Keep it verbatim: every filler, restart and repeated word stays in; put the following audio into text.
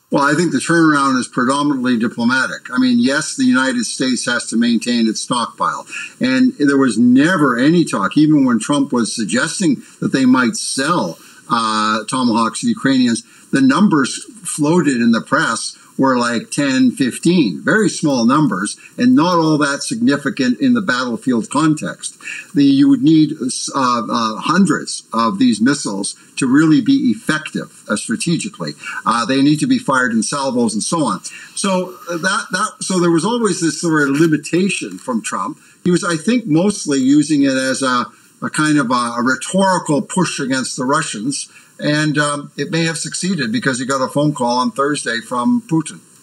Well, I think the turnaround is predominantly diplomatic. I mean, yes, the United States has to maintain its stockpile. And there was never any talk, even when Trump was suggesting that they might sell uh, Tomahawks to the Ukrainians, the numbers floated in the press were like ten, fifteen, very small numbers, and not all that significant in the battlefield context. The, you would need uh, uh, hundreds of these missiles to really be effective uh, strategically. Uh, they need to be fired in salvos and so on. So that that so there was always this sort of limitation from Trump. He was, I think, mostly using it as a, a kind of a, a rhetorical push against the Russians. And um, it may have succeeded because he got a phone call on Thursday from Putin.